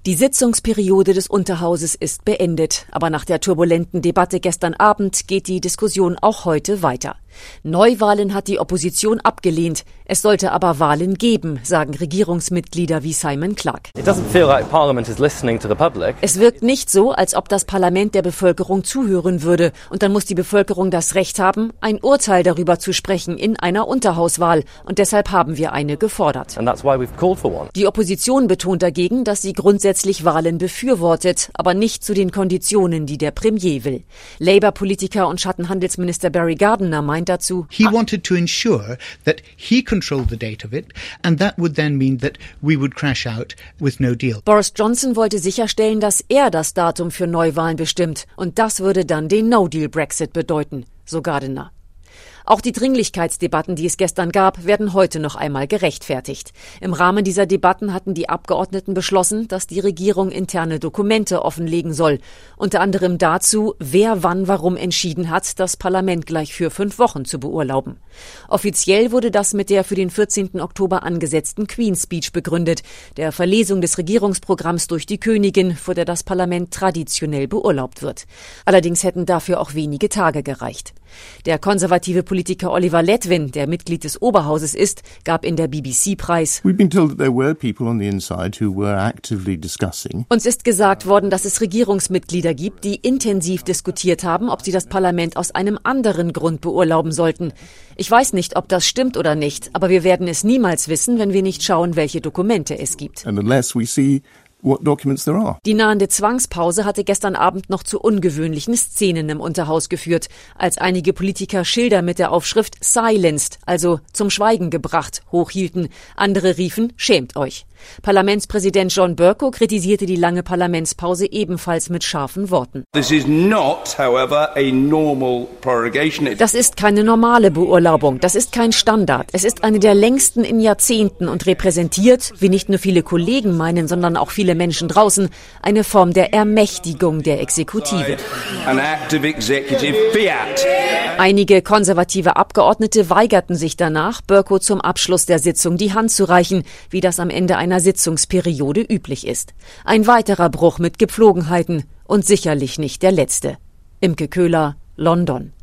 Die Sitzungsperiode des Unterhauses ist beendet, aber nach der turbulenten Debatte gestern Abend geht die Diskussion auch heute weiter. Neuwahlen hat die Opposition abgelehnt. Es sollte aber Wahlen geben, sagen Regierungsmitglieder wie Simon Clarke. Es wirkt nicht so, als ob das Parlament der Bevölkerung zuhören würde. Und dann muss die Bevölkerung das Recht haben, ein Urteil darüber zu sprechen in einer Unterhauswahl. Und deshalb haben wir eine gefordert. Die Opposition betont dagegen, dass sie grundsätzlich Wahlen befürwortet, aber nicht zu den Konditionen, die der Premier will. Labour-Politiker und Schattenhandelsminister Barry Gardiner meint dazu, he wanted to ensure that he controlled the date of it, and that would then mean that we would crash out with no deal. Boris Johnson wollte sicherstellen, dass er das Datum für Neuwahlen bestimmt, und das würde dann den No-Deal-Brexit bedeuten, so Gardiner. Auch die Dringlichkeitsdebatten, die es gestern gab, werden heute noch einmal gerechtfertigt. Im Rahmen dieser Debatten hatten die Abgeordneten beschlossen, dass die Regierung interne Dokumente offenlegen soll. Unter anderem dazu, wer wann warum entschieden hat, das Parlament gleich für 5 Wochen zu beurlauben. Offiziell wurde das mit der für den 14. Oktober angesetzten Queen's Speech begründet, der Verlesung des Regierungsprogramms durch die Königin, vor der das Parlament traditionell beurlaubt wird. Allerdings hätten dafür auch wenige Tage gereicht. Der konservative Politiker Oliver Letwin, der Mitglied des Oberhauses ist, gab in der BBC preis: Uns ist gesagt worden, dass es Regierungsmitglieder gibt, die intensiv diskutiert haben, ob sie das Parlament aus einem anderen Grund beurlauben sollten. Ich weiß nicht, ob das stimmt oder nicht, aber wir werden es niemals wissen, wenn wir nicht schauen, welche Dokumente es gibt. Die nahende Zwangspause hatte gestern Abend noch zu ungewöhnlichen Szenen im Unterhaus geführt, als einige Politiker Schilder mit der Aufschrift "Silenced", also zum Schweigen gebracht, hochhielten. Andere riefen, schämt euch. Parlamentspräsident John Bercow kritisierte die lange Parlamentspause ebenfalls mit scharfen Worten. Das ist keine normale Beurlaubung, das ist kein Standard. Es ist eine der längsten in Jahrzehnten und repräsentiert, wie nicht nur viele Kollegen meinen, sondern auch viele Menschen draußen, eine Form der Ermächtigung der Exekutive. Einige konservative Abgeordnete weigerten sich danach, Bercow zum Abschluss der Sitzung die Hand zu reichen, wie das am Ende einer Sitzungsperiode üblich ist. Ein weiterer Bruch mit Gepflogenheiten und sicherlich nicht der letzte. Imke Köhler, London.